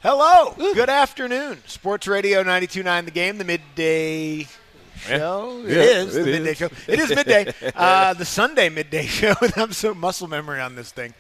Hello. Good afternoon. Sports Radio 92.9 The Game, the midday show. Yeah, it is the it midday is. show. It is midday. The Sunday midday show. I'm so muscle memory on this thing.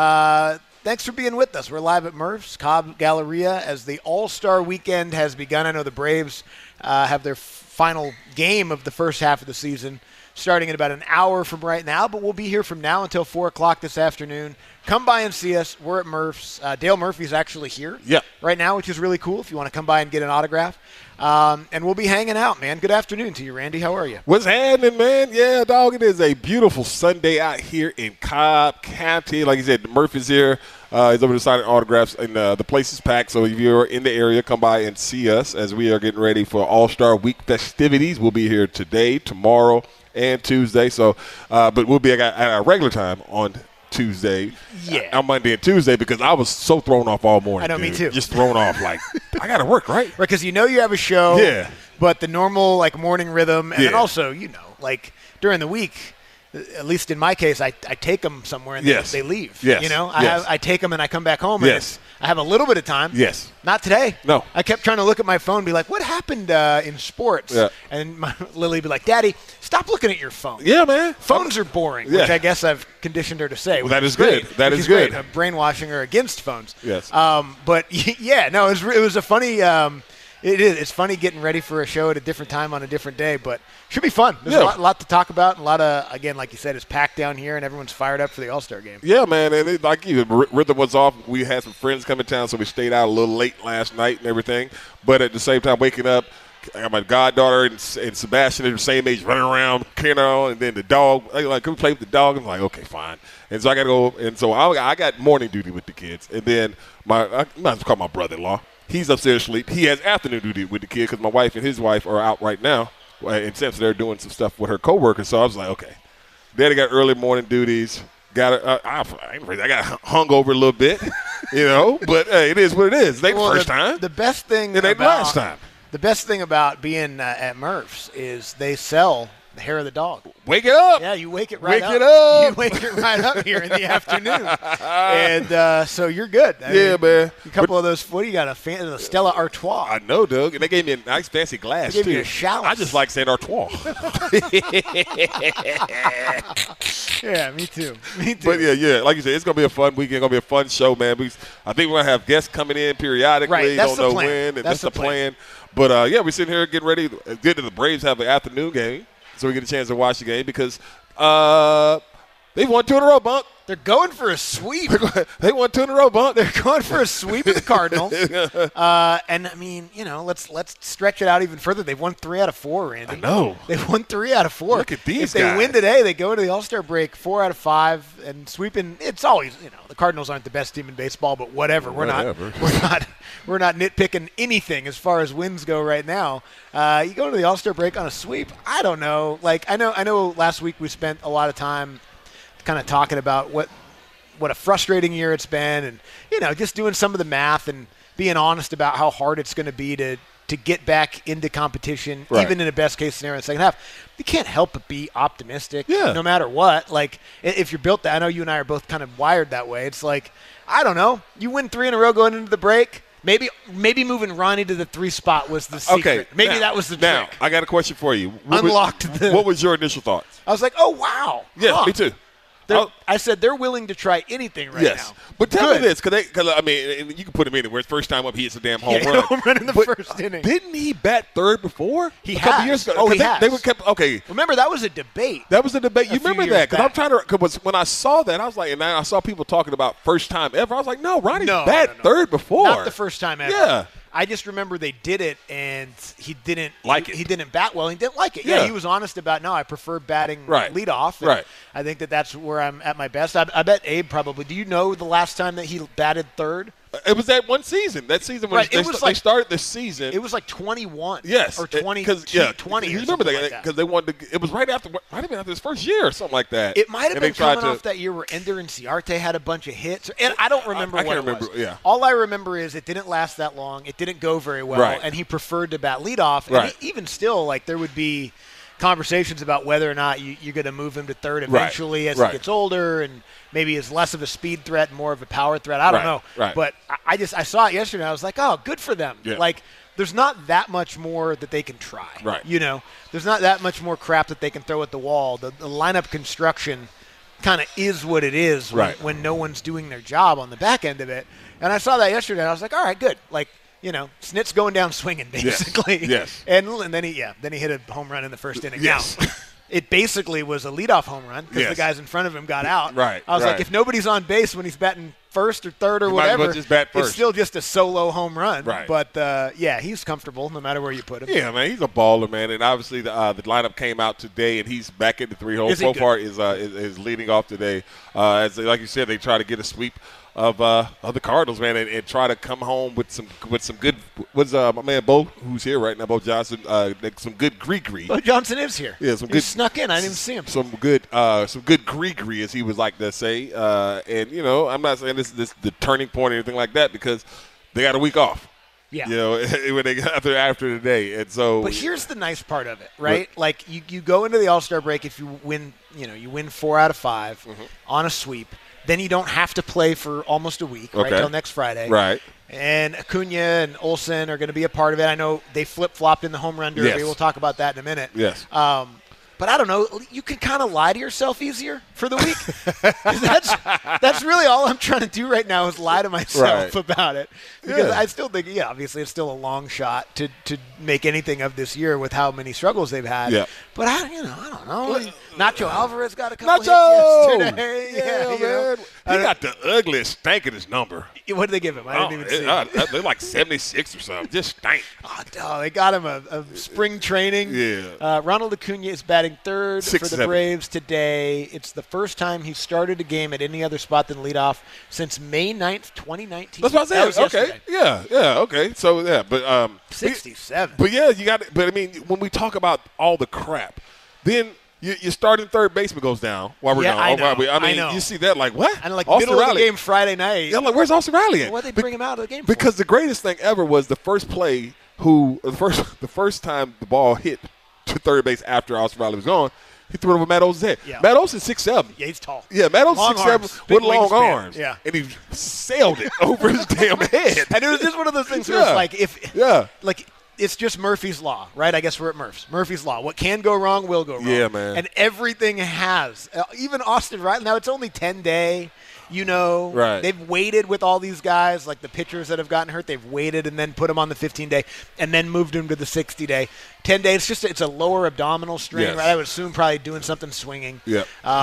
Thanks for being with us. We're live at Murph's, Cobb Galleria, as the All-Star Weekend has begun. I know the Braves have their final game of the first half of the season starting in about an hour from right now, but we'll be here from now until 4 o'clock this afternoon. Come by and see us. We're at Murph's. Dale Murphy's actually here right now, which is really cool if you want to come by and get an autograph. And we'll be hanging out, man. Good afternoon to you, Randy. How are you? What's happening, man? Yeah, dog, it is a beautiful Sunday out here in Cobb County. Like you said, Murphy's here. He's over to signing autographs, and the place is packed. So if you're in the area, come by and see us as we are getting ready for All-Star Week festivities. We'll be here today, tomorrow, and Tuesday. So, but we'll be at our regular time on Tuesday, on Monday and Tuesday, because I was so thrown off all morning. I know, me too. Just thrown off, like, I got to work, right? Right, because you know you have a show, but the normal, like, morning rhythm, and then also, you know, like, during the week, at least in my case, I take them somewhere and they leave. Yes. You know, I take them and I come back home and I have a little bit of time. Yes. Not today. No. I kept trying to look at my phone and be like, what happened in sports? Yeah. And Lily would be like, Daddy, stop looking at your phone. Yeah, man. Phones are boring, which I guess I've conditioned her to say. Well, that is good. That is good. Brainwashing her against phones. Yes. But, yeah, no, it was a funny it's funny getting ready for a show at a different time on a different day, but should be fun. There's a lot to talk about, and a lot of, again, like you said, it's packed down here, and everyone's fired up for the All-Star game. Yeah, man, and like you, rhythm was off. We had some friends come in town, so we stayed out a little late last night and everything. But at the same time, waking up, I got my goddaughter and Sebastian are the same age, running around, and then the dog. Like, can we play with the dog? I'm like, okay, fine. And so I got to go, and so I got morning duty with the kids, and then I might as well call my brother-in-law. He's upstairs asleep. He has afternoon duty with the kid because my wife and his wife are out right now. And since they're doing some stuff with her coworkers, so I was like, okay. Daddy got early morning duties. I got hung over a little bit, you know. But hey, it is what it is. It ain't the first time. The best thing it ain't the last time. The best thing about being at Murph's is they sell the hair of the dog. Wake it up. Yeah, you wake it right up. Wake it up. You wake it right up here in the afternoon. And so you're good. I mean, man. A couple of those, what do you got, a Stella Artois? I know, Doug. And they gave me a nice fancy glass, they gave too. You a chalice. I just like saying Artois. Yeah, me too. But, yeah. Like you said, it's going to be a fun weekend. It's going to be a fun show, man. I think we're going to have guests coming in periodically. Right, that's don't know plan. when. And That's the plan. But, we're sitting here getting ready. Good that the Braves have an afternoon game, so we get a chance to watch the game because they've won 2 in a row, Bunk. They're going for a sweep. They won 2 in a row, Bunk. They're going for a sweep of the Cardinals. And, I mean, you know, let's stretch it out even further. They've won 3 out of 4, Randy. I know. They've won 3 out of 4. Look at these If they guys. win today, they go into the All-Star break 4 out of 5 and sweeping. It's always, you know, the Cardinals aren't the best team in baseball, but whatever. We're not nitpicking anything as far as wins go right now. You go into the All-Star break on a sweep. I don't know. Like I know last week we spent a lot of time kind of talking about what a frustrating year it's been, and you know, just doing some of the math and being honest about how hard it's going to be to get back into competition, even in a best case scenario in the second half. You can't help but be optimistic, no matter what. Like if you're built that, I know you and I are both kind of wired that way. It's like, I don't know, you win 3 in a row going into the break. Maybe moving Ronnie to the 3 spot was the secret. Okay, that was the now, trick. I got a question for you. What was your initial thoughts? I was like, oh wow, Yeah, me too. I said they're willing to try anything now. But tell me this, because I mean, you can put him anywhere. First time up, he hits a damn home run. Home run in the first inning. Didn't he bat third before? He a couple has. years ago. Oh, he has. They were kept okay. Remember, that was a debate. That was a debate. You remember that? Because back. I'm trying to. Because when I saw that, I was like, and I saw people talking about first time ever. I was like, no, Ronnie's bat third before. Not the first time ever. Yeah. I just remember they did it, and he didn't like it. He didn't bat well. He didn't like it. Yeah. He was honest about, no, I prefer batting Right. leadoff. Right. I think that's where I'm at my best. I bet Abe probably. Do you know the last time that he batted third? It was that one season. That season when they started the season. It was like 21. Yes, or 20. 20. You You remember that because they wanted to. It was right after. Might have been after his first year or something like that. It might have been coming off that year where Ender Inciarte had a bunch of hits, and I don't remember. I can't remember. Yeah. All I remember is it didn't last that long. It didn't go very well, Right. and he preferred to bat leadoff. Right. And even still, like there would be. conversations about whether or not you're going to move him to third eventually as he gets older and maybe is less of a speed threat and more of a power threat. I don't know. Right. But I saw it yesterday. I was like, oh, good for them. Yeah. Like, there's not that much more that they can try. Right. There's not that much more crap that they can throw at the wall. The lineup construction kind of is what it is when no one's doing their job on the back end of it. And I saw that yesterday. And I was like, all right, good. Like, Snit's going down swinging, basically. Yes. And then he hit a home run in the first inning. Yes. Now, it basically was a leadoff home run because the guys in front of him got out. Right. I was like, if nobody's on base when he's batting first or third or whatever, it's still just a solo home run. Right. But, he's comfortable no matter where you put him. Yeah, man, he's a baller, man. And obviously the lineup came out today, and he's back in the 3-hole. So far is leading off today. As like you said, they try to get a sweep of the Cardinals, man, and try to come home with some good. What's my man Bo, who's here right now, Bo Johnson, some good Gregory. Bo Johnson is here. Yeah, he snuck in. I didn't even see him. Some good Gregory, as he would like to say. And I'm not saying this is the turning point or anything like that because they got a week off. Yeah. When they got there after today, and so. But here's the nice part of it, right? Like you go into the All-Star break if you win. You win 4 out of 5 on a sweep. Then you don't have to play for almost a week, right, till next Friday. Right. And Acuna and Olsen are going to be a part of it. I know they flip-flopped in the home run derby. Yes. We'll talk about that in a minute. Yes. But I don't know. You can kind of lie to yourself easier for the week. that's really all I'm trying to do right now is lie to myself about it. Because I still think, obviously it's still a long shot to make anything of this year with how many struggles they've had. Yeah. But I don't know. Nacho Alvarez got a couple hits yesterday. Man. He got the ugliest, stankingest number. What did they give him? I didn't even see. They're like 76 or something. Just stank. Oh, they got him a spring training. Yeah. Ronald Acuna is batting third for the 6-7. Braves today. It's the first time he started a game at any other spot than leadoff since May 9th, 2019. That's what I said. Okay. Yeah. Okay. So but 67. But you got it. But I mean, when we talk about all the crap, then your starting third baseman goes down while we're gone. I know. You see that like what? And like Austin middle Riley. of the game Friday night. Yeah, like where's Austin Riley at? Why'd they bring him out of the game for? Because the greatest thing ever was the first play. The first time the ball hit to third base after Austin Riley was gone, he threw it over Matt Olson's head. Yeah. Matt Olson's 6'7". Yeah, he's tall. Yeah, Matt Olson's 6'7" with long arms. Yeah. And he sailed it over his damn head. And it was just one of those things where it's like it's just Murphy's Law, right? I guess we're at Murphy's Law. What can go wrong will go wrong. Yeah, man. And everything has. Even Austin Riley. Now, it's only 10-day. Right. They've waited with all these guys, like the pitchers that have gotten hurt. They've waited and then put them on the 15-day and then moved them to the 60-day. 10-day, it's a lower abdominal strain, right? I would assume probably doing something swinging. Yeah.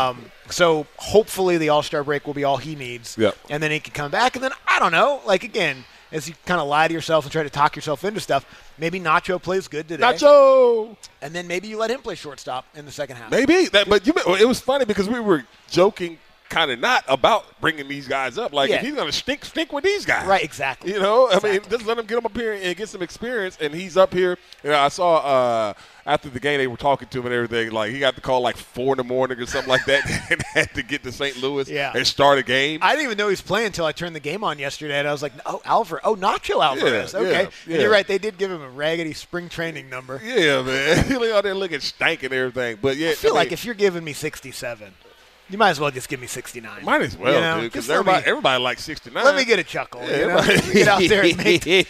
So hopefully the All-Star break will be all he needs. Yeah. And then he can come back. And then, I don't know, like, again, as you kind of lie to yourself and try to talk yourself into stuff, maybe Nacho plays good today. Nacho! And then maybe you let him play shortstop in the second half. Maybe. But it was funny because we were joking kind of not about bringing these guys up. Like, if he's going to stink with these guys. Right, exactly. I mean, just let him get him up here and get some experience. And he's up here. I saw after the game they were talking to him and everything. Like, he got the call like 4 in the morning or something like that and had to get to St. Louis and start a game. I didn't even know he was playing until I turned the game on yesterday. And I was like, Nacho Alvarez. Yeah, okay. Yeah. And you're right. They did give him a raggedy spring training number. Yeah, man. He out there looking stank and everything. But, yeah. I feel like if you're giving me 67 – you might as well just give me 69. Might as well, dude, because everybody likes 69. Let me get a chuckle. Get out there and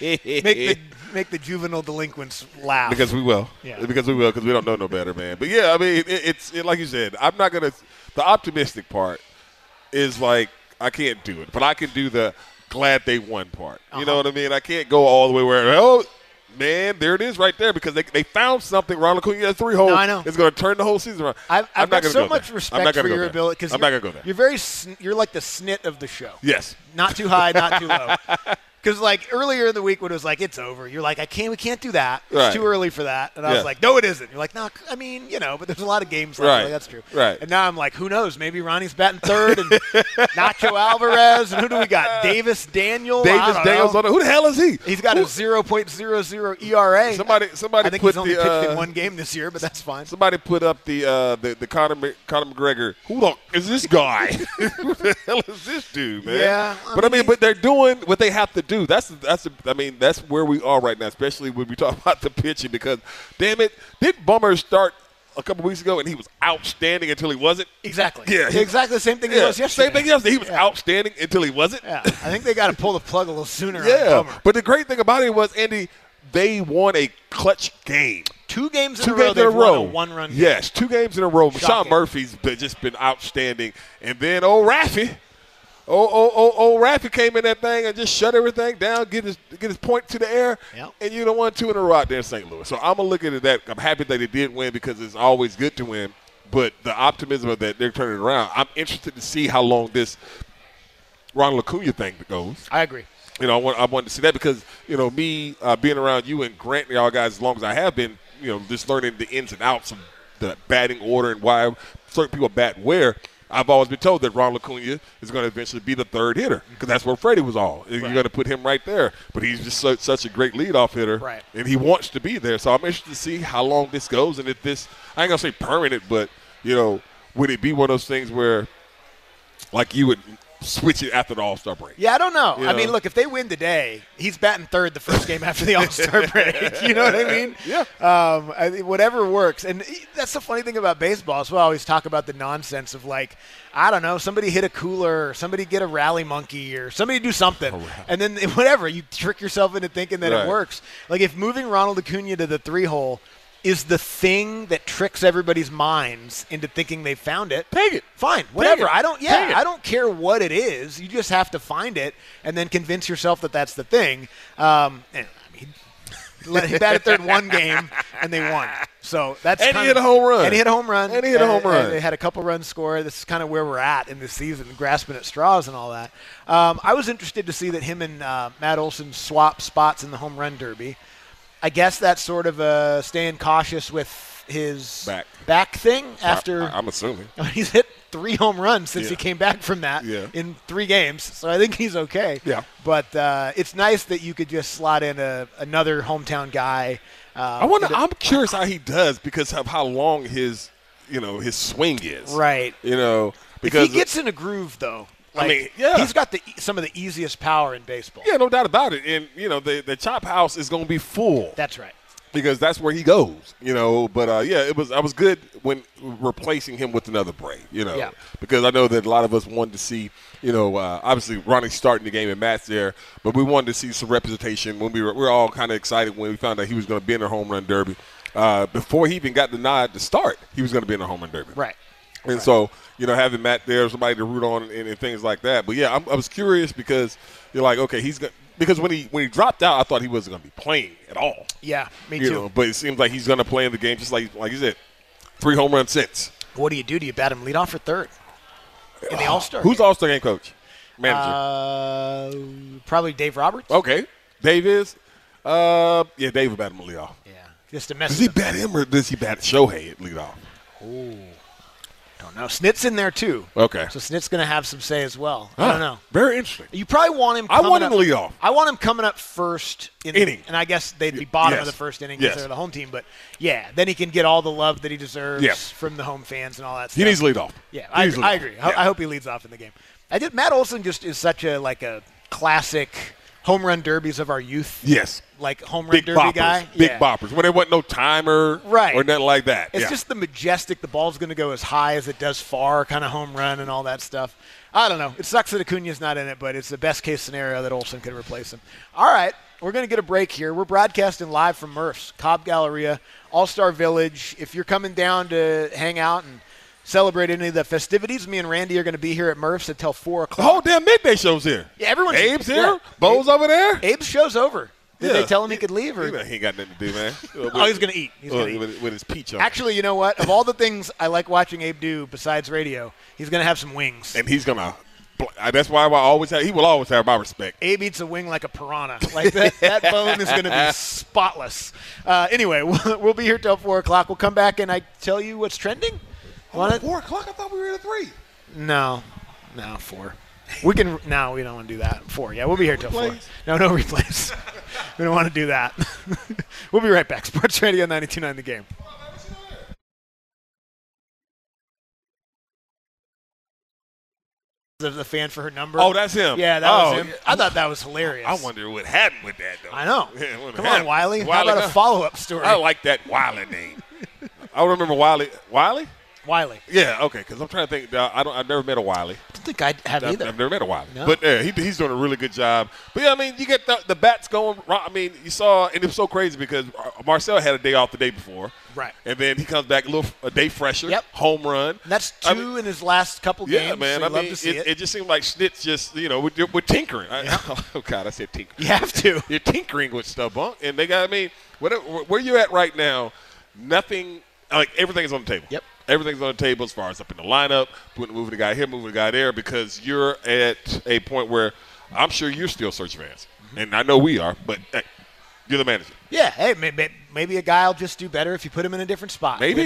make the juvenile delinquents laugh. Because we will. Yeah. Because we don't know no better, man. But, yeah, I mean, it's like you said, I'm not going to – the optimistic part is like I can't do it. But I can do the glad they won part. You know what I mean? I can't go all the way where, man, there it is right there because they found something. Ronald Acuna at 3-hole. No, I know. It's going to turn the whole season around. I've got so much respect for your ability because I'm not going to go there. You're you're like the snit of the show. Yes. Not too high, not too low. Because like earlier in the week when it was like it's over, you're like we can't do that. It's too early for that. And I was like, no, it isn't. You're like, no, I mean, but there's a lot of games left. Like, that's true. Right. And now I'm like, who knows? Maybe Ronnie's batting third and Nacho Alvarez and who do we got? Davis Daniels. Who the hell is he? He's got a 0.00 ERA. Somebody I think he's only pitched in one game this year, but that's fine. Somebody put up the Conor McGregor. Who the is this guy? Who the hell is this dude, man? Yeah. But they're doing what they have to do. That's where we are right now, especially when we talk about the pitching because, damn it, did Bummer start a couple weeks ago, and he was outstanding until he wasn't. Exactly. Yeah. Exactly the same thing he was yesterday. Same thing yesterday. He was outstanding until he wasn't. Yeah. I think they got to pull the plug a little sooner. Yeah. But the great thing about it was, Andy, they won a clutch game. 2 games in a row. They've won a one-run game. Yes, 2 games in a row. Shocking. Sean Murphy's just been outstanding. And then old Raffy. Old Raffy came in that thing and just shut everything down, get his point to the air, and you done won 2 in a row out there in St. Louis. So I'm going to look at that. I'm happy that they did win because it's always good to win. But the optimism of that they're turning around, I'm interested to see how long this Ronald Acuna thing goes. I agree. I wanted to see that because, me being around you and Grant and y'all guys as long as I have been, just learning the ins and outs of the batting order and why certain people bat where, I've always been told that Ronald Acuna is going to eventually be the third hitter because that's where Freddie was all. Right. You're going to put him right there. But he's just such a great leadoff hitter, right. And he wants to be there. So I'm interested to see how long this goes and if this – I ain't going to say permanent, but, would it be one of those things where, like, you would – switch it after the All-Star break? Yeah, I don't know. I mean, look, if they win today, he's batting third the first game after the All-Star break. You know what I mean? Yeah. Whatever works. And that's the funny thing about baseball. That's why I always talk about the nonsense of, like, I don't know, somebody hit a cooler or somebody get a rally monkey or somebody do something. And then whatever, you trick yourself into thinking that it works. Like, if moving Ronald Acuna to the 3-hole is the thing that tricks everybody's minds into thinking they found it. Take it. Fine. Whatever. I don't care what it is. You just have to find it and then convince yourself that that's the thing. He batted third in 1 game and they won. So that's he hit a home run. And he hit a home run. And he hit a home run. They had a couple runs scored. This is kind of where we're at in this season, grasping at straws and all that. I was interested to see that him and Matt Olson swap spots in the home run derby. I guess that's sort of staying cautious with his back thing after. I'm assuming. He's hit 3 home runs since he came back from that in 3 games. So I think he's okay. Yeah. But it's nice that you could just slot in another hometown guy. I'm curious how he does because of how long his swing is. Right. Because if he gets in a groove, though. He's got some of the easiest power in baseball. Yeah, no doubt about it. And, the chop house is going to be full. That's right. Because that's where he goes, But, I was good when replacing him with another Bray, Because I know that a lot of us wanted to see, obviously Ronnie's starting the game and Matt's there. But we wanted to see some representation when we were all kind of excited when we found out he was going to be in the home run derby. Before he even got the nod to start, he was going to be in the home run derby. Right. And so, having Matt there, somebody to root on and things like that. But, yeah, I was curious because you're like, okay, because when he dropped out, I thought he wasn't going to be playing at all. Yeah, me too. But it seems like he's going to play in the game just like you said, 3 home run since. What do? Do you bat him leadoff or third in the All-Star Who's game? All-Star game coach? Manager? Probably Dave Roberts. Okay. Dave is? Dave will bat him leadoff. Yeah, just a message. Does he bat him or does he bat Shohei at leadoff? Ooh. Don't know. Snit's in there too. Okay. So Snit's going to have some say as well. I don't know. Very interesting. You probably want him. I want him to lead off. I want him coming up first inning, and I guess they'd be bottom of the first inning because they're the home team. But yeah, then he can get all the love that he deserves from the home fans and all that stuff. He needs lead off. Yeah, I agree. I hope he leads off in the game. Matt Olson just is such a classic home run derbies of our youth. Yes. Like home run derby guy. Big boppers. When there wasn't no timer or nothing like that. It's just the majestic, the ball's going to go as high as it does far kind of home run and all that stuff. I don't know. It sucks that Acuna's not in it, but it's the best case scenario that Olson could replace him. All right. We're going to get a break here. We're broadcasting live from Murph's, Cobb Galleria, All-Star Village. If you're coming down to hang out and celebrate any of the festivities, me and Randy are going to be here at Murph's until 4 o'clock. The whole damn midday show's here. Yeah, everyone's Abe's here. Yeah. Bo's over there. Abe's show's over. Did they tell him he could leave? Or? He ain't got nothing to do, man. He's going to eat. He's going to eat. With his peach on. Actually, you know what? Of all the things I like watching Abe do besides radio, he's going to have some wings. And he's going to – that's why he will always have my respect. Abe eats a wing like a piranha. Like that bone is going to be spotless. Anyway, we'll be here till 4 o'clock. We'll come back and I tell you what's trending. 4 o'clock? I thought we were at 3. No, 4. We don't want to do that. 4. Yeah, we'll be here till 4. No replays. We don't want to do that. We'll be right back. Sports Radio 92.9 The Game. The fan for her number. Oh, that's him. Yeah, that was him. I thought that was hilarious. I wonder what happened with that, though. I know. Come on, Wiley. How about a follow-up story? I like that Wiley name. I remember Wiley. Wiley? Wiley. Yeah, okay, because I'm trying to think. I've never met a Wiley. I don't think I have either. I've never met a Wiley. No. But he's doing a really good job. But, yeah, I mean, you get the bats going. I mean, you saw – and it was so crazy because Marcel had a day off the day before. Right. And then he comes back a day fresher. Yep. Home run. And that's two in his last couple games. Yeah, man. So I mean, love to see it just seemed like Schnitz just, we're tinkering. Oh, God, I said tinkering. You have to. You're tinkering with stuff, Bunk. And they got – I mean, where you're at right now, nothing – like everything's on the table. Yep. Everything's on the table as far as up in the lineup, moving the guy here, moving the guy there, because you're at a point where I'm sure you're still searching fans. Mm-hmm. And I know we are, but hey, you're the manager. Yeah, hey, maybe a guy will just do better if you put him in a different spot. Maybe.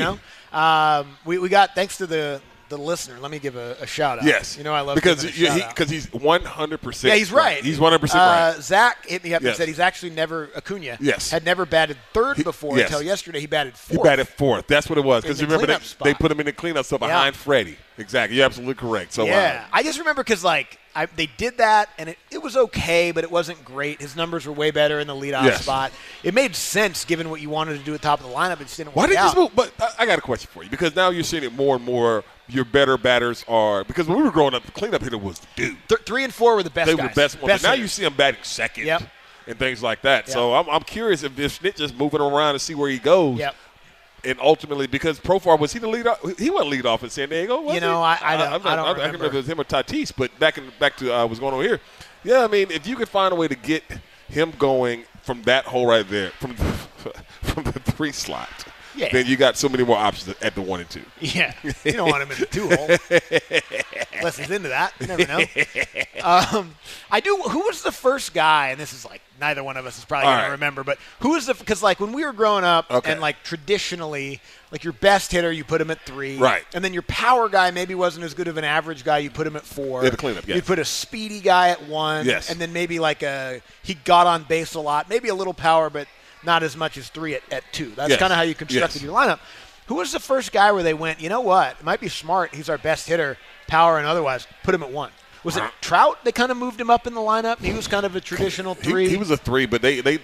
We got, thanks to the listener, let me give a shout out. Yes. I love because giving a shout out. Because he's 100%. Yeah, he's right. He's 100% right. Zach hit me up Yes. and said he's actually never Acuna. Yes. Had never batted third before yes. until yesterday. He batted fourth. He batted fourth. That's what it was. Because In the remember cleanup they spot. put him in the cleanup spot behind Freddie. Exactly. You're absolutely correct. So yeah, I just remember because they did that and it was okay, but it wasn't great. His numbers were way better in the leadoff spot. It made sense given what you wanted to do at the top of the lineup. It just didn't Why work did you out. move? But I got a question for you, because now you're seeing it more and more. Your better batters are, because when we were growing up, the cleanup hitter was the dude. 3 and 4 were the best They guys. were the best ones. Best But now hitters. you see him batting second Yep. and things like that. Yep. So I'm curious if Schnitt just moving around to see where he goes. Yep. And ultimately, because Profar, was he the lead off? He wasn't lead off in San Diego, was he? I don't I can't remember. remember if it was him or Tatis, but back to what's going on here. Yeah, I mean, if you could find a way to get him going from that hole right there, from the 3 slot, then you got so many more options at the 1 and 2. Yeah, you don't want him in the 2 hole. Unless he's into that. You never know. I do. Who was the first guy, and this is neither one of us is probably going to remember, but who was because when we were growing up and traditionally, your best hitter, you put him at 3. Right. And then your power guy maybe wasn't as good of an average guy, you put him at 4. Yeah, the cleanup, yes. You put a speedy guy at 1. Yes. And then maybe he got on base a lot, maybe a little power, but not as much as 3 at 2. That's kind of how you constructed your lineup. Who was the first guy where they went, you know what, it might be smart, he's our best hitter, power and otherwise, put him at 1? Was it Trout? They kind of moved him up in the lineup. He was kind of a traditional 3. He was a 3, but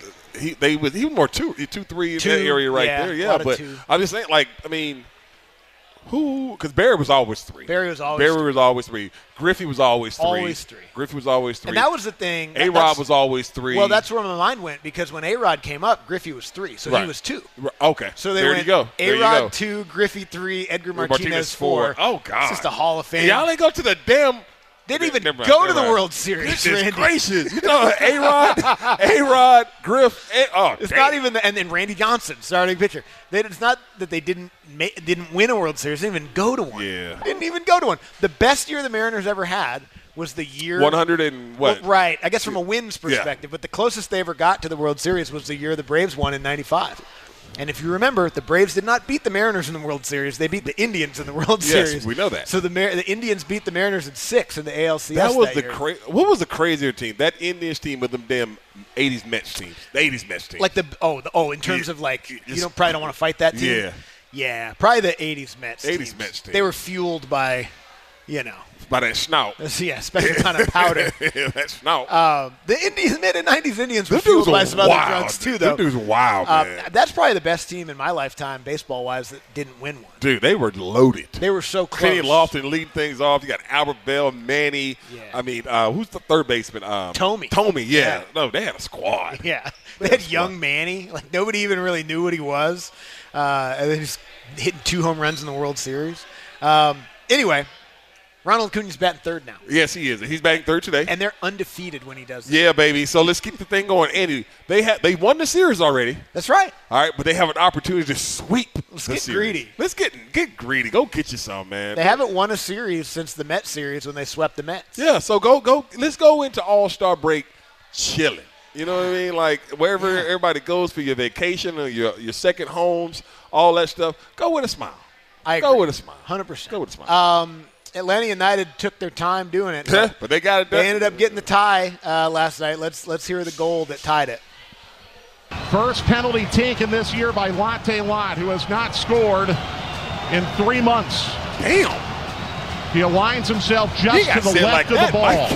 he was more 2, 3 in that area right there. Yeah, but I'm just saying, who? Because Barry was always 3. Barry was always 3. Griffey was always 3. Always 3. Griffey was always 3. And that was the thing. A-Rod was always 3. Well, that's where my mind went, because when A-Rod came up, Griffey was 3, so he was 2. Okay. So they there went you go. A-Rod 2, Griffey 3, Edgar Martinez 4. Oh, God. It's just a Hall of Fame. Y'all ain't go to the damn – they didn't even go to the World Series. Goodness gracious. You know, A-Rod, Griff. It's not even and then Randy Johnson, starting pitcher. It's not that they didn't win a World Series. They didn't even go to one. Yeah. Didn't even go to one. The best year the Mariners ever had was the year 100 and what? Well, right. I guess from a wins perspective. But the closest they ever got to the World Series was the year the Braves won in 95. And if you remember, the Braves did not beat the Mariners in the World Series. They beat the Indians in the World Series. Yes, we know that. So the Indians beat the Mariners in 6 in the ALCS that was year. What was the crazier team? That Indians team with them damn 80s Mets teams. The 80s Mets team. In terms of you probably don't want to fight that team. Yeah. Yeah, probably the 80s Mets. 80s Mets team. They were fueled by, by that snout. Yeah, special kind of powder. That snout. The mid and 90s Indians were fueled by some other drugs too, though. Them dudes were wild, man. That's probably the best team in my lifetime, baseball-wise, that didn't win one. Dude, they were loaded. They were so close. Kenny Lofton leading things off. You got Albert Bell, Manny. Yeah. I mean, who's the third baseman? Tommy. Yeah. No, they had a squad. Yeah. They had young Manny. Nobody even really knew what he was. And then just hitting 2 home runs in the World Series. Anyway, Ronald Acuna's batting 3rd now. Yes, he is. He's batting 3rd today. And they're undefeated when he does that. Yeah, baby. So let's keep the thing going. Andy, they won the series already. That's right. All right, but they have an opportunity to sweep Let's the get series. greedy. Let's get greedy. Go get you some, man. They haven't won a series since the Mets series when they swept the Mets. Yeah, so go. Let's go into All-Star break chilling. You know what I mean? Wherever everybody goes for your vacation or your second homes, all that stuff, go with a smile. I agree. Go with a smile. 100%. Go with a smile. Atlanta United took their time doing it. But they got it done. They ended up getting the tie last night. Let's hear the goal that tied it. First penalty taken this year by Latte Lott, who has not scored in 3 months. Damn. He aligns himself just to the left of the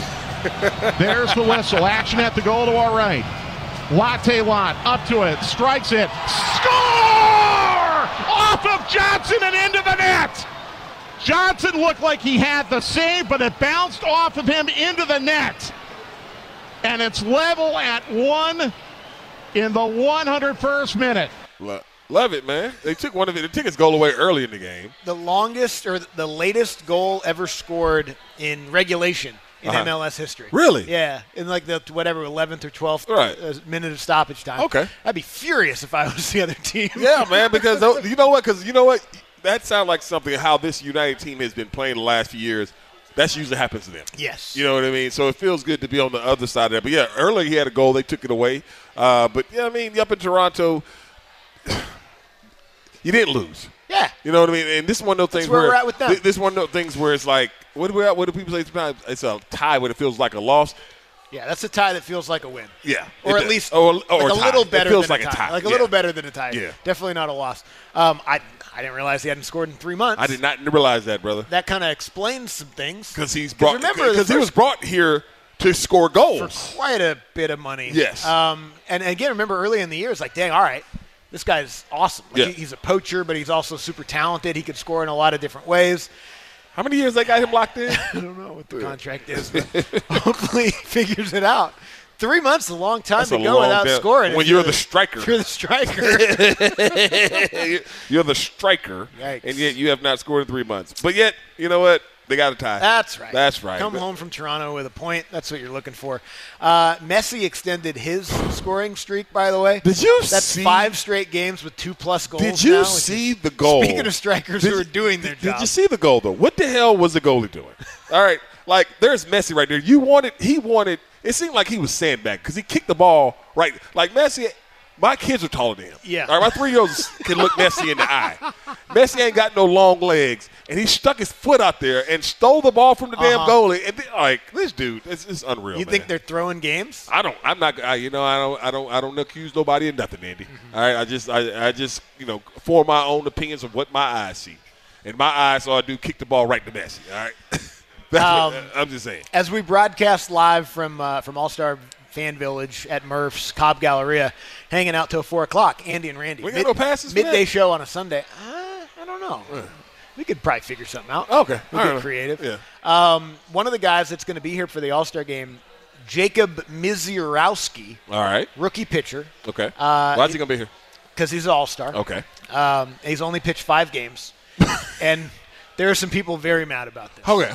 ball. There's the whistle. Action at the goal to our right. Latte Lott up to it, strikes it. Score! Off of Johnson and into the net. Johnson looked like he had the save, but it bounced off of him into the net. And it's level at 1 in the 101st minute. Love it, man. They took his goal away early in the game. The longest or the latest goal ever scored in regulation in MLS history. Really? Yeah, in like the 11th or 12th minute of stoppage time. Okay. I'd be furious if I was the other team. Yeah, man, because you know what? That sounds like something how this United team has been playing the last few years. That usually happens to them. Yes. You know what I mean? So it feels good to be on the other side of that. But, yeah, earlier he had a goal. They took it away. But, yeah, I mean, up in Toronto, you didn't lose. Yeah. You know what I mean? And this is one of those things where we're at with them. This is one of those things where it's like, what do people say sometimes? It's a tie when it feels like a loss. Yeah, that's a tie that feels like a win. Yeah. Or at least or like a little better than a tie. Like a little better than a tie. Yeah. Definitely not a loss. I didn't realize he hadn't scored in 3 months. I did not realize that, brother. That kind of explains some things. Because he was brought here to score goals. For quite a bit of money. Yes. And again, remember early in the year, it's like, dang, all right, this guy's awesome. Like he's a poacher, but he's also super talented. He could score in a lot of different ways. How many years they got him locked in? I don't know what the contract is, but hopefully he figures it out. 3 months is a long time to go without scoring. When you're the striker. You're the striker. You're the striker, Yikes. and yet you have not scored in 3 months. But yet, you know what? They got a tie. That's right. That's right. Come home from Toronto with a point. That's what you're looking for. Messi extended his scoring streak, by the way. That's 5 straight games with 2+ goals. Did you see the goal? Speaking of strikers who are doing their job. Did you see the goal, though? What the hell was the goalie doing? All right. Like, there's Messi right there. He wanted – it seemed like he was sandbagged because he kicked the ball right. Like, Messi – my kids are taller than him. Yeah. All right, my 3-year-olds can look Messi in the eye. Messi ain't got no long legs, and he stuck his foot out there and stole the ball from the damn goalie. And this dude, it's unreal. You think they're throwing games? I don't accuse nobody of nothing, Andy. Mm-hmm. All right, I just form my own opinions of what my eyes see, and my eyes saw a dude kick the ball right to Messi. All right, that's what I'm just saying. As we broadcast live from All-Star Fan Village at Murph's Cobb Galleria, hanging out till 4 o'clock. Andy and Randy. We got no passes. Midday show on a Sunday. I don't know. We could probably figure something out. Okay, we get creative. Yeah. One of the guys that's going to be here for the All-Star game, Jacob Misiorowski. All right. Rookie pitcher. Okay. Why is he going to be here? Because he's an All-Star. Okay. He's only pitched 5 games, and there are some people very mad about this. Okay.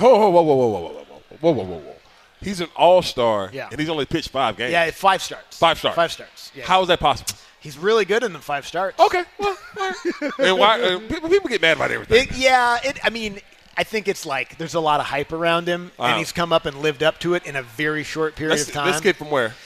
Whoa. He's an all-star, and he's only pitched 5 games. Yeah, 5 starts. 5 starts. 5 starts. Yeah. How is that possible? He's really good in the 5 starts. Okay. Well, and why people get mad about everything? I think it's like there's a lot of hype around him, and he's come up and lived up to it in a very short period of time. This kid from where?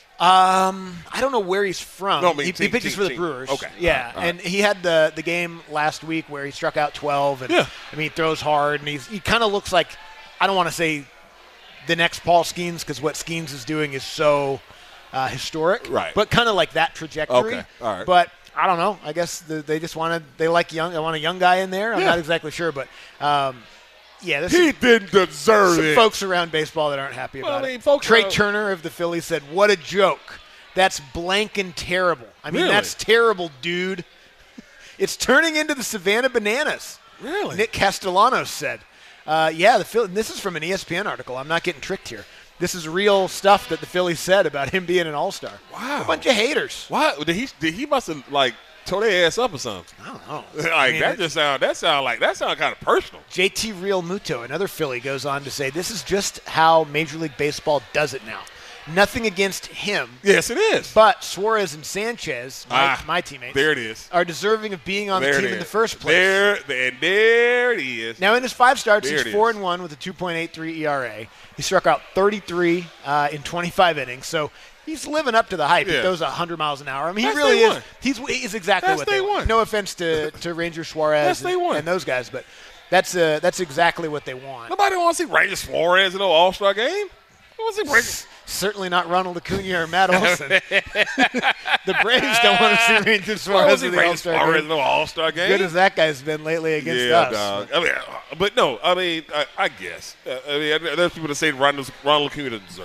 I don't know where he's from. No, he pitches for the Brewers. Okay. Yeah, all right. And he had the game last week where he struck out 12. And, he throws hard, and he kind of looks like, I don't want to say the next Paul Skeens, because what Skeens is doing is so historic. Right. But kind of like that trajectory. Okay. All right. But I don't know. I guess they just they want a young guy in there. I'm not exactly sure, but he didn't deserve some it. folks around baseball that aren't happy about it. Folks Trey Turner of the Phillies said, "What a joke. That's blank and terrible." I mean, that's terrible, dude. It's turning into the Savannah Bananas. Really? Nick Castellanos said. This is from an ESPN article. I'm not getting tricked here. This is real stuff that the Phillies said about him being an all-star. Wow. A bunch of haters. Why? He must have, tore their ass up or something. I don't know. That sound kind of personal. JT Real Muto, another Philly, goes on to say, this is just how Major League Baseball does it now. Nothing against him. Yes, it is. But Suarez and Sanchez, my teammates, there it is, are deserving of being on the team in the first place. There it is. Now, in his 5 starts, he's 4-1 with a 2.83 ERA. He struck out 33 in 25 innings. So he's living up to the hype. He throws 100 miles an hour. I mean, he really is. He's exactly what they want. No offense to Ranger Suarez and those guys, but that's exactly what they want. Nobody wants to see Ranger Suarez in an All-Star game. Who wants to see Ranger? Certainly not Ronald Acuna or Matt Olson. The Braves don't want to see Ranger Suarez in the All-Star game. Good as that guy's been lately against us. Dog. I guess. There's people that say Ronald Acuna doesn't deserve to be in.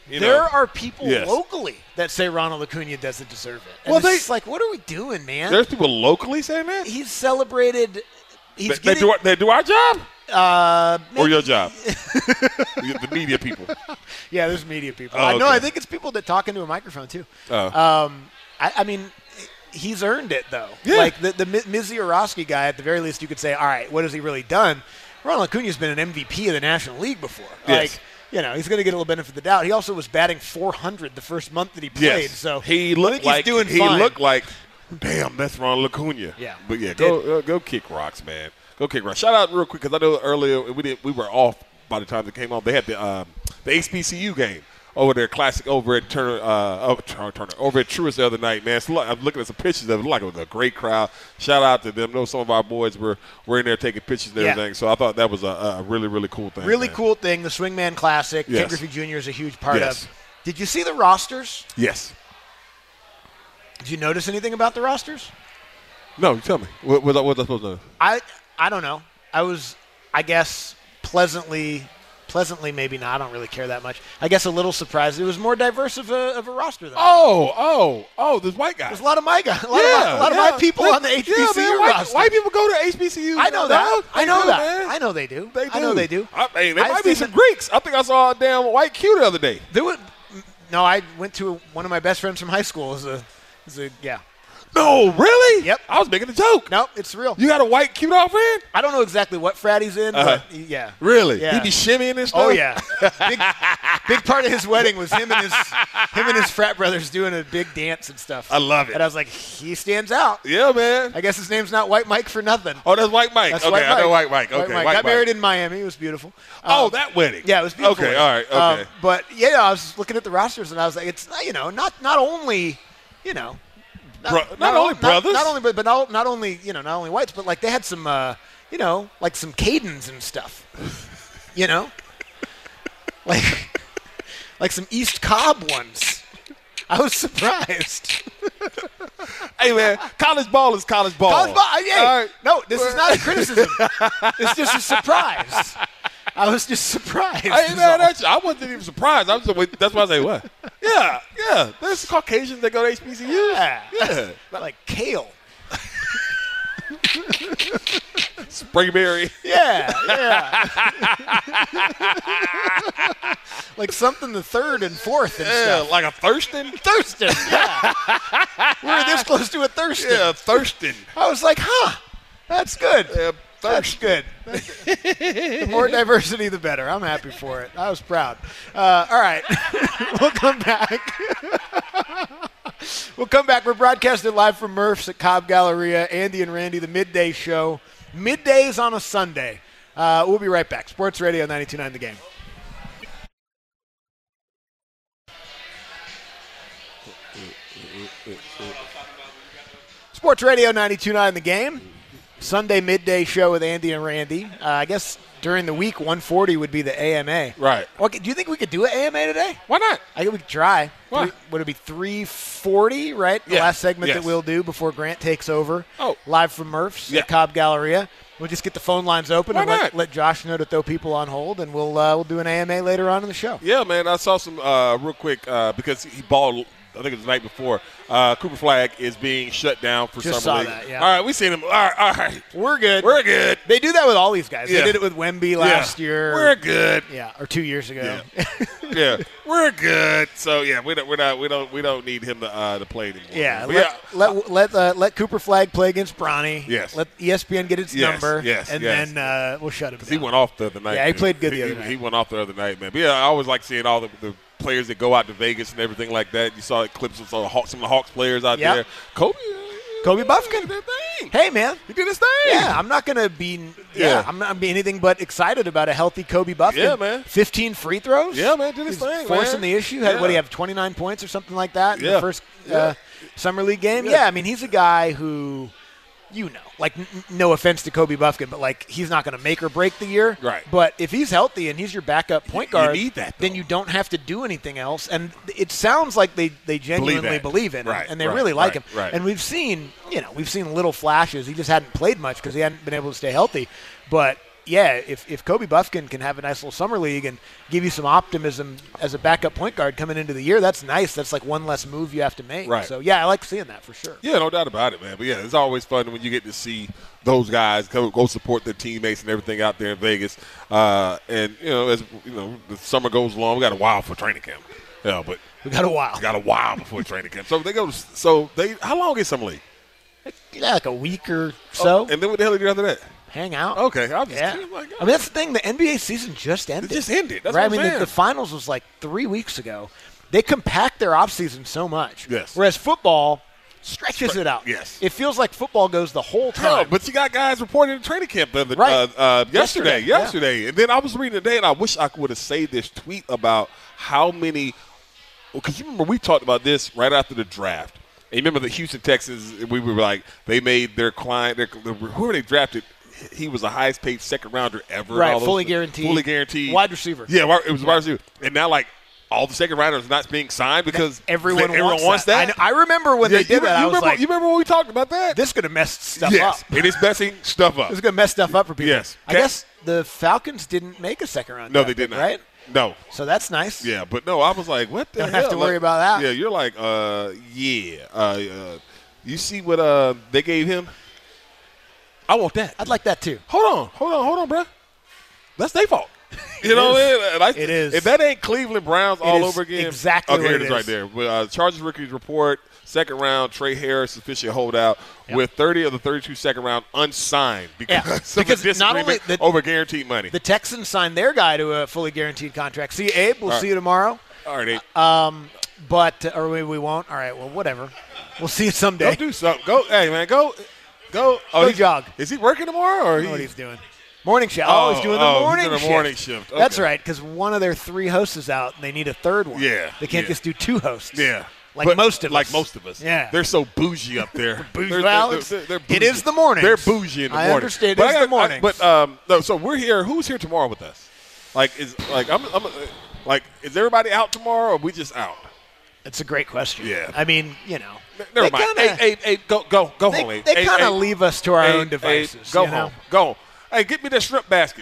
There are people Yes. locally that say Ronald Acuna doesn't deserve it. And Well, it's just like, what are we doing, man? There's people locally saying that? He's celebrated. He's They do our job? getting, Or your job? The media people. Yeah, there's media people. Oh, I know. okay. I think it's people that talk into a microphone too. Oh. I mean, he's earned it though. Yeah. Like the Mizzy Orosky guy, at the very least, you could say, all right, what has he really done? Ronald Acuna's been an MVP of the National League before. Yes. Like, he's going to get a little benefit of the doubt. He also was batting .400 the first month that he played. Yes. So he I looked think like he's doing he fine. looked like, damn, that's Ronald Acuna. Yeah. But yeah, go kick rocks, man. Go kick rocks. Shout out real quick because I know earlier we were off by the time they came on. They had the HBCU game over there, classic over at Turner, over at Truist the other night, man. So I'm looking at some pictures of it. Like it was a great crowd. Shout out to them. I know some of our boys were in there taking pictures and everything. So I thought that was a really, really cool thing. Really man. cool thing. The Swingman Classic. Yes. Ken Griffey Jr. is a huge part Yes. of. Did you see the rosters? Yes. Did you notice anything about the rosters? No, you tell me. What was I supposed to know? I don't know. I was, I guess, pleasantly maybe not. I don't really care that much. I guess a little surprised. It was more diverse of a roster, though. There's white guys. There's a lot of my guys. A lot of my people on the HBCU man, roster. White people go to HBCU. I know that. I know do, that. man. I know they do. They do. I know they do. There I've might be seen some the- Greeks. I think I saw a damn white Q the other day. No, I went to one of my best friends from high school. Yeah. No, really? Yep. I was making a joke. No, it's real. You got a white cute off friend? I don't know exactly what frat he's in, but yeah. Really? Yeah. He be shimmying and stuff? Oh yeah, big part of his wedding was him and his frat brothers doing a big dance and stuff. I love it. And I was like, he stands out. Yeah, man. I guess his name's not White Mike for nothing. Oh, that's White Mike. That's okay, White Mike. I know White Mike. Okay, White Mike. White Got Mike. married in Miami. It was beautiful. That wedding. Yeah, it was beautiful. Okay, all right, okay. But yeah, I was looking at the rosters and I was like, it's not only Not only brothers. not only whites, but like they had some like some Cadens and stuff. like some East Cobb ones. I was surprised. Hey, man, college ball is college ball. College ball. Hey, All right. no, this is not a criticism. It's just a surprise. I was just surprised. Hey, man, I wasn't even surprised. That's why I say what? Yeah. There's Caucasians that go to HBCUs. Yeah. Like kale. Springberry. Yeah. Like something the third and fourth and stuff. Like a Thurston. Thurston, yeah. We were this close to a Thurston. Yeah, Thurston. I was like, that's good. Yeah, That's good. The more diversity, the better. I'm happy for it. I was proud. All right. We'll come back. We're broadcasting live from Murph's at Cobb Galleria. Andy and Randy, the midday show. Middays on a Sunday. We'll be right back. Sports Radio 92.9 The Game. Sports Radio 92.9 The Game. Sunday midday show with Andy and Randy. I guess during the week, 140 would be the AMA. Right. Okay, do you think we could do an AMA today? Why not? I think we could try. Why? Would it be 340, right? The Yeah. last segment Yes. that we'll do before Grant takes over. Oh. Live from Murph's Yeah. at Cobb Galleria. We'll just get the phone lines open Why and not? let Josh know to throw people on hold, and we'll do an AMA later on in the show. Yeah, man. I saw some real quick because he balled. I think it was the night before. Cooper Flag is being shut down for Just summer saw league. that, yeah. All right, we seen him. All right. We're good. We're good. They do that with all these guys. Yeah. They did it with Wemby last year. We're good. Yeah, or 2 years ago. Yeah, we're good. So yeah, we don't need him to play anymore. Yeah, But let Cooper Flag play against Bronny. Yes. Let ESPN get its Yes, number. yes, and yes. then we'll shut him down. he went off the other night. Yeah, he man. played good the other night. He went off the other night, man. But yeah, I always like seeing all the players that go out to Vegas and everything like that. You saw clips of some of the Hawks players out Yep. there. Kobe Buffkin. did that thing. Hey, man. He did his thing. Yeah, I'm not going to be I'm not gonna be anything but excited about a healthy Kobe Buffkin. Yeah, man. 15 free throws. Yeah, man, did his He's thing, forcing man. the issue. Yeah. What do you have, 29 points or something like that in Yeah. the first summer league game? Yeah. Yeah, I mean, he's a guy who, like, no offense to Kobe Buffkin, but, like, he's not going to make or break the year. Right. But if he's healthy and he's your backup point guard, need that, then you don't have to do anything else. And it sounds like they genuinely believe in him, Right, and they right, really like right, him. right. And we've seen little flashes. He just hadn't played much because he hadn't been able to stay healthy. But yeah, if Kobe Buffkin can have a nice little summer league and give you some optimism as a backup point guard coming into the year, that's nice. That's like one less move you have to make. Right. So, yeah, I like seeing that for sure. Yeah, no doubt about it, man. But, yeah, it's always fun when you get to see those guys go support their teammates and everything out there in Vegas. And, as the summer goes along, we got a while for training camp. Yeah, but we got a while. We got a while before training camp. So how long is summer league? Yeah, like a week or so. And then what the hell do you do after that? Hang out. Okay, I'm just I mean, that's the thing. The NBA season just ended. It just ended. That's right? what I'm saying. The finals was like 3 weeks ago. They compact their offseason so much. Yes. Whereas football stretches it out. Yes. It feels like football goes the whole time. No, but you got guys reporting in training camp yesterday. And then I was reading today, and I wish I would have saved this tweet about how many – because you remember we talked about this right after the draft. And you remember the Houston Texans, we were like, they made their client, whoever they drafted, he was the highest paid second rounder ever. Right, fully guaranteed. Fully guaranteed. Wide receiver. Yeah, it was wide receiver. And now, like, all the second rounders are not being signed because everyone wants that. I remember when they did that. You remember when we talked about that? This is going to mess stuff yes, up. It is messing stuff up. This is going to mess stuff up for people. Yes. I guess the Falcons didn't make a second round. No, they did not. Right? No. So that's nice. Yeah, but no, I was like, what the hell? Don't have to worry about that. Yeah, you're like, you see what they gave him? I want that. I'd like that too. Hold on, bro. That's their fault. You know what I mean? It is. If that ain't Cleveland Browns all over again. Exactly okay, what it is right there. Chargers rookies report, second round, Trey Harris officially holdout with 30 of the 32 second round unsigned because of a disagreement over guaranteed money. The Texans signed their guy to a fully guaranteed contract. See you, Abe. We'll see you tomorrow. All right, Abe. Or maybe we won't. All right, well, whatever. We'll see you someday. Go do something. Hey, man, go. Go jog. Is he working tomorrow? Or I don't know what he's doing. Morning shift. Oh, he's doing the morning shift. Okay. That's right, because one of their 3 hosts is out, and they need a third one. Yeah. They can't just do 2 hosts. Yeah. Like most of us. Yeah. They're so bougie up there. They're bougie. It is the morning. They're bougie in the morning. I understand. It's the morning. But so we're here. Who's here tomorrow with us? Is everybody out tomorrow, or are we just out? It's a great question. Yeah. I mean, Never mind. Hey, go home. They kind of leave us to our own devices. Go home. Go home. Hey, get me that shrimp basket.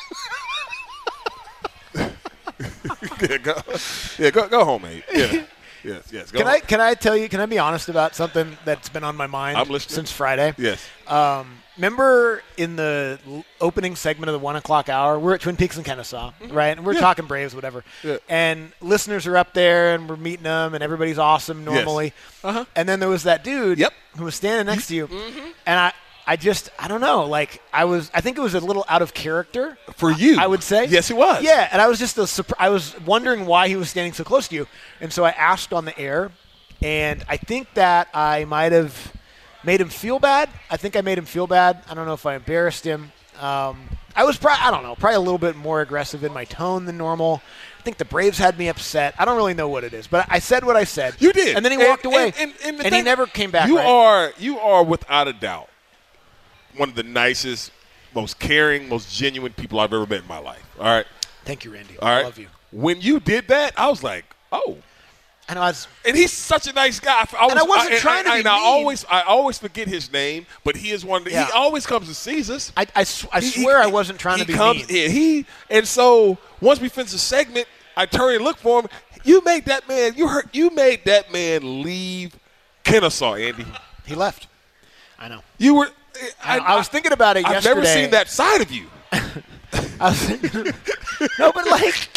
Go home, mate. Yeah. Yes. Go home. Can I tell you? Can I be honest about something that's been on my mind I'm listening. since Friday? Yes. Remember in the opening segment of the 1 o'clock hour, we're at Twin Peaks in Kennesaw, right? And we're talking Braves, whatever. Yeah. And listeners are up there, and we're meeting them, and everybody's awesome normally. Yes. Uh-huh. And then there was that dude who was standing next to you, and I don't know. Like I think it was a little out of character for you. I would say. Yes, it was. Yeah, and I was I was wondering why he was standing so close to you, and so I asked on the air, and I think that I might have made him feel bad. I think I made him feel bad. I don't know if I embarrassed him. I was probably a little bit more aggressive in my tone than normal. I think the Braves had me upset. I don't really know what it is, but I said what I said. You did, and then he walked away, and he never came back. You are without a doubt one of the nicest, most caring, most genuine people I've ever met in my life. All right. Thank you, Randy. All right. I love you. When you did that, I was like, oh. And he's such a nice guy. I wasn't trying to be mean. I always forget his name, but he is one. He always comes and sees us. I swear I wasn't trying to be mean. And so once we finish the segment, I turn and look for him. You made that man. You made that man leave Kennesaw, Andy. He left. I know. You were. I was thinking about it yesterday. I've never seen that side of you. I was thinking, no, but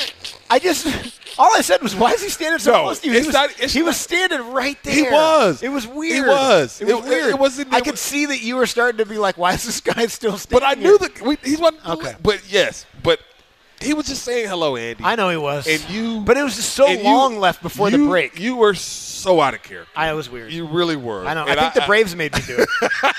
all I said was, why is he standing so close to you? He was standing right there. He was. It was weird. He was. It was weird. I could see that you were starting to be like, why is this guy still standing But I knew that he wasn't. Okay. But he was just saying hello, Andy. I know he was. And but it was just so long left before the break. You were so out of character. I was weird. You really were. I know. I think the Braves made me do it.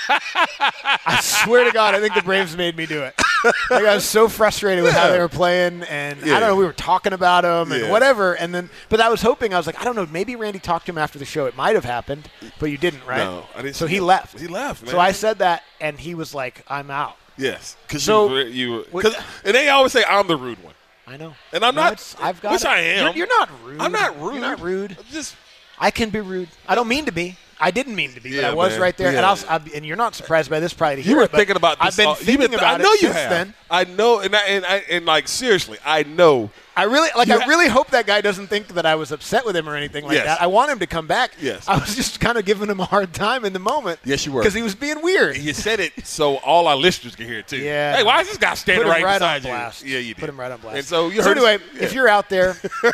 I swear to God, I think the Braves made me do it. Like I was so frustrated with how they were playing, and I don't know. We were talking about them and whatever, but I was hoping. I was like, I don't know. Maybe Randy talked to him after the show. It might have happened, but you didn't, right? No, I didn't. So he left. He left. Man. So I said that, and he was like, "I'm out." Yes, because and they always say I'm the rude one. I know, and I'm not. I've got. Which I am. You're not rude. I'm not rude. You're not rude. Just. I can be rude. I don't mean to be. I didn't mean to be, but Yeah, I was man. right there. Yeah. And you're not surprised by this probably to hear You were it, but thinking about this. I've been thinking about I know it you since have. then. I know, and like seriously, I know. I really hope that guy doesn't think that I was upset with him or anything like Yes. that. I want him to come back. Yes. I was just kind of giving him a hard time in the moment. Yes, you were. Because he was being weird. You said it so all our listeners can hear it too. Yeah. Hey, why is this guy standing Put him right right on beside you? blast. Yeah, you did. Put him right on blast. And so you So heard. anyway, yeah. if you're out there,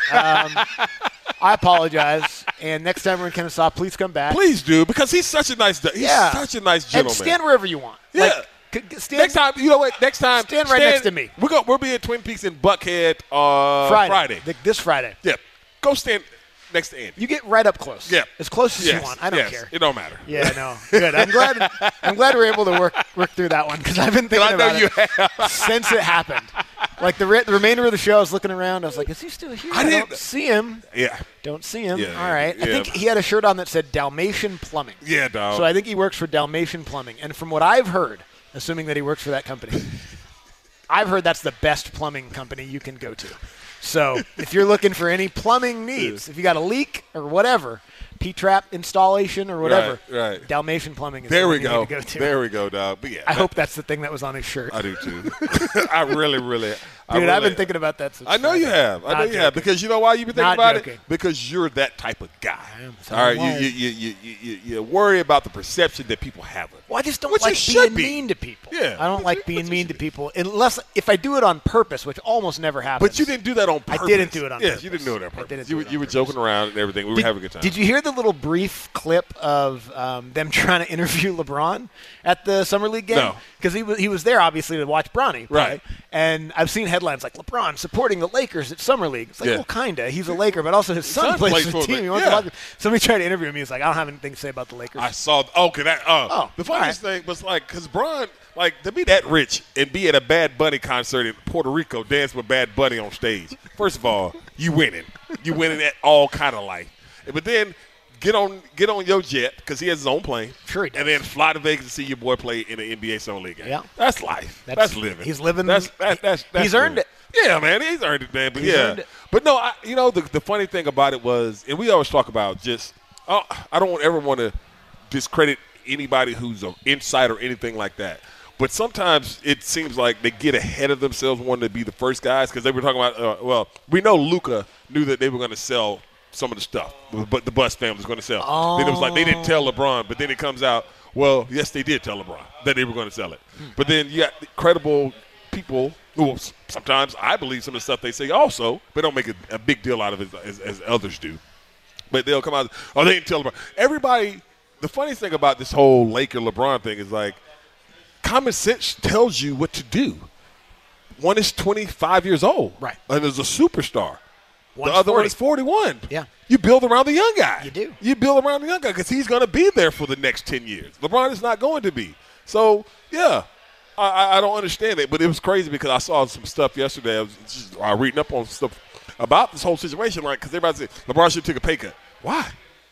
I apologize. And next time we're in Kennesaw, please come back. Please do, because he's such a nice. He's such a nice gentleman. And stand wherever you want. Yeah. Stand, Next time, you know what? Next time, Stand right next to me. We'll be at Twin Peaks in Buckhead Friday. This Friday. Yeah. Go stand next to Andy. You get right up close. Yeah. As close as Yes. you want. I don't Yes. care. It don't matter. Yeah, no. Good. I'm glad we're able to work through that one because I've been thinking I know about you it since it happened. Like the remainder of the show, I was looking around. I was like, is he still here? I don't see him. Yeah. Don't see him. Yeah, All right. yeah. I think he had a shirt on that said Dalmatian Plumbing. Yeah, dog. So I think he works for Dalmatian Plumbing. And from what I've heard, assuming that he works for that company, I've heard that's the best plumbing company you can go to. So if you're looking for any plumbing needs, if you got a leak or whatever, P-trap installation or whatever, Right. Dalmatian Plumbing is There the we one you go. need to go to. There we go, dog. But yeah, I hope that's the thing that was on his shirt. I do too. I really. Dude, I've been thinking about that since I know you have. I know Not you have. joking. Because you know why you've been thinking Not about joking. it? Because you're that type of guy. am. So All right. am I. You worry about the perception that people have of you. Well, I just don't Which like you should being be. mean to people. Yeah. I don't like being mean to people unless if I do it on purpose, which almost never happens. But you didn't do that on purpose. I didn't do it on Yes, purpose. you didn't do it on I purpose. didn't You do it on were purpose. joking around and everything. We were having a good time. Did you hear the little brief clip of them trying to interview LeBron at the Summer League game? No. Because he was there, obviously, to watch Bronny play. Right. And I've seen headlines like, LeBron supporting the Lakers at Summer League. It's like, Yeah. well, kind of. He's a Laker, but also his son son plays plays for for the team. them. He wants Yeah. to watch it. Somebody tried to interview him. He was like, I don't have anything to say about the Lakers. I saw. Okay, the funniest thing was like, because Bron, like, to be that rich and be at a Bad Bunny concert in Puerto Rico, dance with Bad Bunny on stage. First of all, you winning. You winning at all kind of life. But then get on your jet because he has his own plane. Sure he does. And then fly to Vegas to see your boy play in the NBA Summer League game. Yeah. That's life. That's living. He's living. That's he's earned living. it. Yeah, man, he's earned it, man. But He's yeah, earned it. but no, the funny thing about it was, and we always talk about just, I don't ever want to discredit anybody who's an insider or anything like that. But sometimes it seems like they get ahead of themselves, wanting to be the first guys, because they were talking about. We know Luka knew that they were going to sell some of the stuff, but the Buss family was going to sell. Then it was like they didn't tell LeBron, but then it comes out, well, yes, they did tell LeBron that they were going to sell it. But then you got credible people who sometimes I believe some of the stuff they say also, but don't make a big deal out of it as others do. But they'll come out, they didn't tell LeBron. Everybody, the funniest thing about this whole Laker LeBron thing is like, common sense tells you what to do. One is 25 years old. Right. And is a superstar. One's the other 40. one is 41. Yeah. You build around the young guy. You do. You build around the young guy because he's going to be there for the next 10 years. LeBron is not going to be. So, yeah, I don't understand it. But it was crazy because I saw some stuff yesterday. I was just reading up on stuff about this whole situation. Like, because everybody said LeBron should take a pay cut. Why?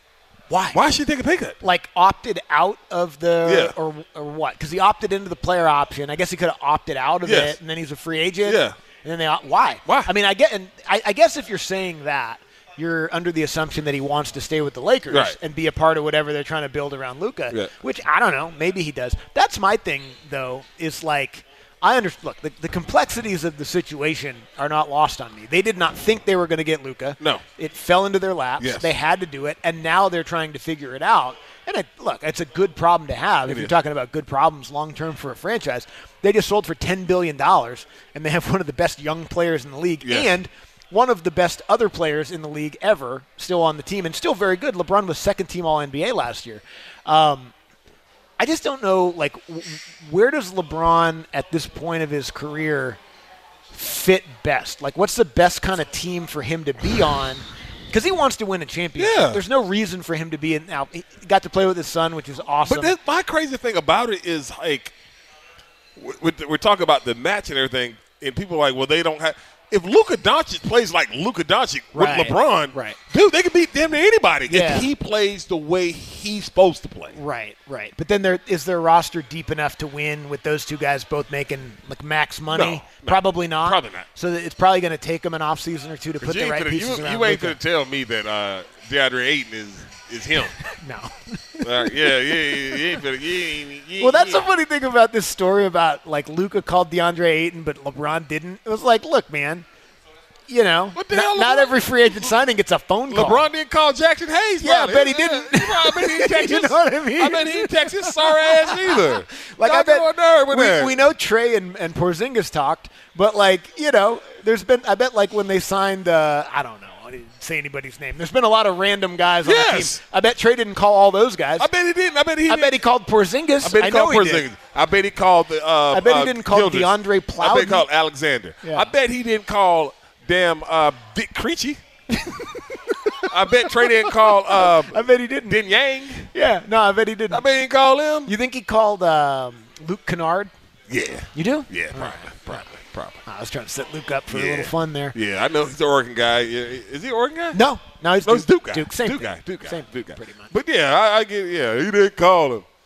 Why should he take a pay cut? Like opted out of the or what? Because he opted into the player option. I guess he could have opted out of it, and then he's a free agent. Yeah. And then why? Why? I mean, I guess if you're saying that, you're under the assumption that he wants to stay with the Lakers Right. and be a part of whatever they're trying to build around Luka. Yeah. Which I don't know. Maybe he does. That's my thing, though. Is like. Look, the complexities of the situation are not lost on me. They did not think they were going to get Luka. No. It fell into their laps. Yes. They had to do it, and now they're trying to figure it out. And it's a good problem to have if you're talking about good problems long-term for a franchise. They just sold for $10 billion, and they have one of the best young players in the league and one of the best other players in the league ever still on the team and still very good. LeBron was second-team All-NBA last year. I just don't know, like, where does LeBron at this point of his career fit best? Like, what's the best kind of team for him to be on? Because he wants to win a championship. Yeah. There's no reason for him to be in. Now, he got to play with his son, which is awesome. But my crazy thing about it is, like, we're talking about the match and everything, and people are like, well, they don't have – if Luka Doncic plays like Luka Doncic with LeBron, dude, they can beat damn near anybody if he plays the way he's supposed to play. Right. But then is their roster deep enough to win with those two guys both making like max money? No. Probably not. Probably not. So it's probably going to take them an offseason or two to put the right pieces around You ain't Luka. going to tell me that DeAndre Ayton is him. No. Yeah. Well, that's the funny thing about this story about, like, Luka called DeAndre Ayton, but LeBron didn't. It was like, look, man, you know, What the hell, not LeBron? every free agent signing gets a phone call. LeBron didn't call Jackson Hayes. Yeah, I probably. bet he didn't. I bet he didn't text You his- know what I mean? I bet he didn't text his sorry ass either. Like, Y'all I get on nerve with bet that. we know Trey and Porzingis talked, but, like, you know, I bet, like, when they signed, I don't know. I didn't say anybody's name. There's been a lot of random guys on the Yes. team. I bet Trey didn't call all those guys. I bet he didn't. I bet he called Porzingis. I bet he know called he did. Porzingis. I bet he called the. I bet he didn't call Gilders. DeAndre I bet Plowden. he called Alexander. Yeah. I bet he didn't call damn Dick Creechy. I bet Trey didn't call I bet he didn't. Den Yang. Yeah, no, I bet he didn't. I bet he didn't call him. You think he called Luke Kennard? Yeah. You do? Yeah, probably. I was trying to set Luke up for a little fun there. Yeah, I know he's an Oregon guy. Yeah. Is he an Oregon guy? No, he's No, he's Duke guy. Duke, same Duke thing. guy. Duke guy. Same Duke guy. pretty much. But yeah, I get. Yeah, he didn't call him.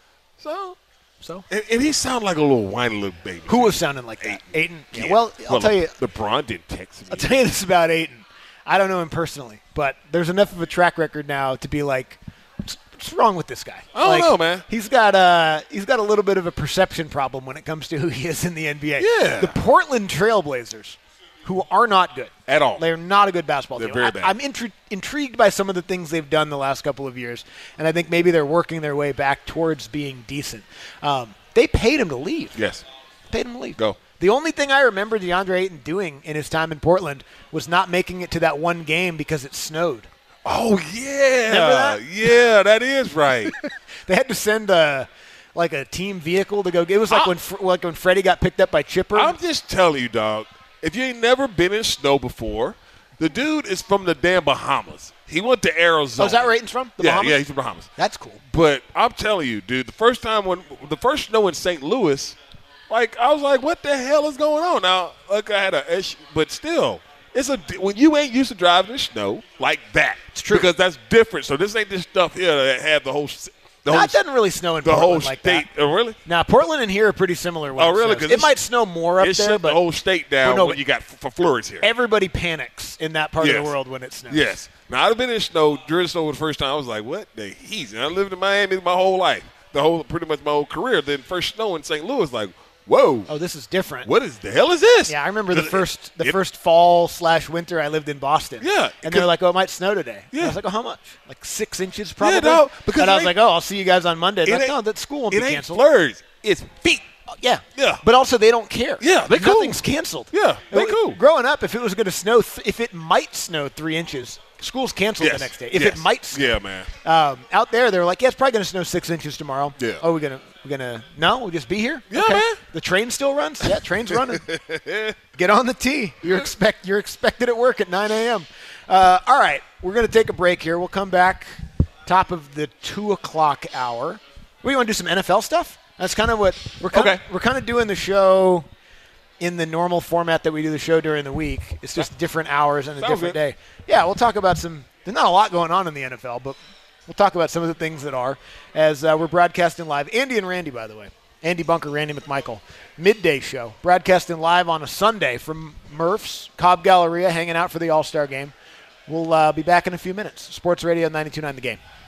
So. And he sounded like a little whiny little baby. Who was sounding like that? Ayton. Yeah. Yeah. Well, I'll tell you. LeBron didn't text me. I'll tell you this about Ayton. I don't know him personally, but there's enough of a track record now to be like, what's wrong with this guy? I don't know, man. He's got a little bit of a perception problem when it comes to who he is in the NBA. Yeah. The Portland Trailblazers, who are not good At all. They're not a good basketball They're team. very bad. I'm intrigued by some of the things they've done the last couple of years, and I think maybe they're working their way back towards being decent. They paid him to leave. Yes. Paid him to leave. Go. The only thing I remember DeAndre Ayton doing in his time in Portland was not making it to that one game because it snowed. Oh yeah. Remember that? Yeah, that is right. They had to send a team vehicle to go. It was like when Freddie got picked up by Chipper. I'm just telling you, dog. If you ain't never been in snow before, the dude is from the damn Bahamas. He went to Arizona. Oh, is that where Ayton's from? The Bahamas? Yeah, he's from Bahamas. That's cool. But I'm telling you, dude, the first snow in St. Louis, like I was like, what the hell is going on? Now, like I had an issue, but still, when you ain't used to driving in snow like that. It's true. Because that's different. So this ain't this stuff here that have the whole It doesn't really snow in the Portland whole like state. that. Oh, really? Now, Portland and here are pretty similar. When Oh, really? It, 'Cause it might snow more up It there, shut but the whole state down no, when you got for flurries here. everybody panics in that part of Yes. the world when it snows. Yes. Now I've been in snow during the snow the first time. I was like, "What the heat?" And I lived in Miami my whole life, pretty much my whole career. Then first snow in St. Louis, like, whoa, Oh, this is different. what is the hell is this? Yeah, I remember the 'Cause first fall/winter I lived in Boston. Yeah, and they're like, "Oh, it might snow today." Yeah. And I was like, "Oh, how much? Like 6 inches, probably." Yeah, no, because and I was it like, "Oh, I'll see you guys on Monday." It Like, ain't- no, that school won't it be ain't canceled. flurries. It's feet. Yeah, Yeah. But also, they don't care. Yeah, they cool. Nothing's canceled. Yeah, they cool. Growing up, if it was going to snow, if it might snow 3 inches, school's canceled Yes. the next day. If Yes. it might snow. Yeah, man. Out there, they're like, "Yeah, it's probably going to snow 6 inches tomorrow." Yeah. Oh, we're gonna no, we'll just be here. Yeah, Okay. man. The train still runs. Yeah, train's running. Get on the T. You're expected at work at 9 a.m. All right, we're gonna take a break here. We'll come back top of the 2:00 hour. We want to do some NFL stuff. That's kind of what we're kind of doing the show in the normal format that we do the show during the week. It's just different hours and a Sounds different good. day. Yeah, we'll talk about some. There's not a lot going on in the NFL, but we'll talk about some of the things that are as we're broadcasting live. Andy and Randy, by the way. Andy Bunker, Randy McMichael. Midday show. Broadcasting live on a Sunday from Murph's, Cobb Galleria, hanging out for the All-Star game. We'll be back in a few minutes. Sports Radio 92.9 The Game.